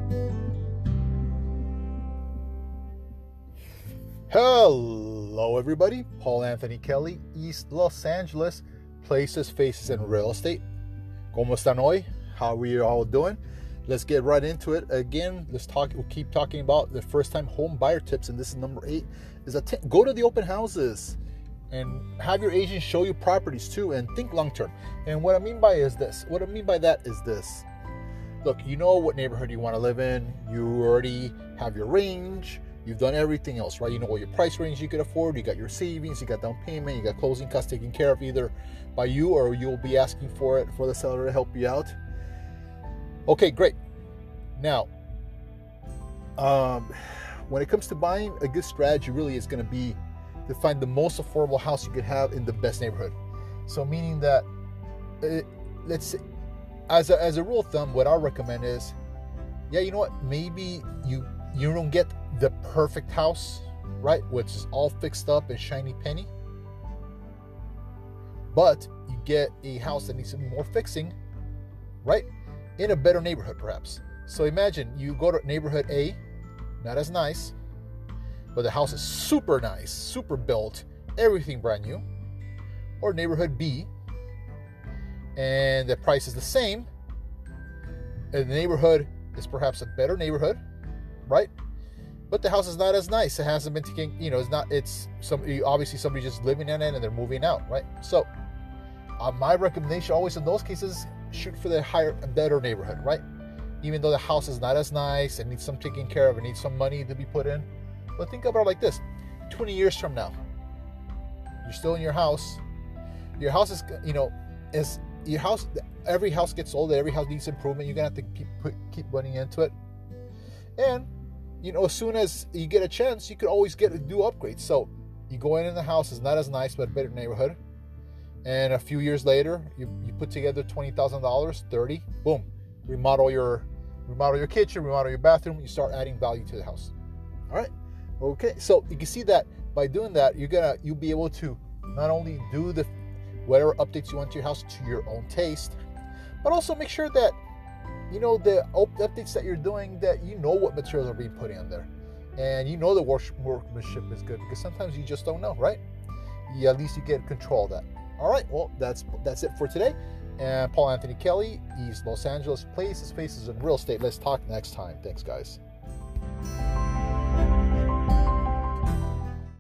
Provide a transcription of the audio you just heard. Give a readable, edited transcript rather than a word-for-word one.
Hello everybody, Paul Anthony Kelly, East Los Angeles, Places, Faces, and Real Estate. ¿Cómo están hoy? How are you all doing? Let's get right into it. Again, we'll keep talking about the first time home buyer tips, and this is number 8, is go to the open houses and have your agent show you properties too, and think long term. And what I mean by that is this. Look, you know what neighborhood you want to live in. You already have your range. You've done everything else, right? You know what your price range you could afford. You got your savings, you got down payment, you got closing costs taken care of either by you or you'll be asking for it for the seller to help you out. Okay, great. Now, when it comes to buying, a good strategy really is going to be to find the most affordable house you could have in the best neighborhood. So meaning that, let's say, as a rule of thumb, what I recommend is, you know what, maybe you don't get the perfect house, right, which is all fixed up and shiny penny, but you get a house that needs some more fixing, right, in a better neighborhood perhaps. So imagine you go to neighborhood A, not as nice, but the house is super nice, super built, everything brand new, or neighborhood B, and the price is the same, and the neighborhood is perhaps a better neighborhood, right? But the house is not as nice. It hasn't been taken, obviously somebody just living in it and they're moving out, right? So my recommendation always in those cases, shoot for the higher and better neighborhood, right? Even though the house is not as nice and needs some taking care of, it needs some money to be put in. But think about it like this: 20 years from now, you're still in your house. Your house is, your house. Every house gets older. Every house needs improvement. You're gonna have to keep running into it. And as soon as you get a chance, you could always do upgrades. So you go in and the house is not as nice, but a better neighborhood. And a few years later, you put together $20,000, $30,000, boom, remodel your kitchen, remodel your bathroom. You start adding value to the house. All right, okay. So you can see that by doing that, you'll be able to not only do the whatever updates you want to your house to your own taste, but also make sure that the updates that you're doing, that what materials are being put in there, and the workmanship is good, because sometimes you just don't know, right? At least you get control of that. All right, well, that's it for today. And Paul Anthony Kelly, East Los Angeles, Places, Faces, and Real Estate. Let's talk next time. Thanks, guys.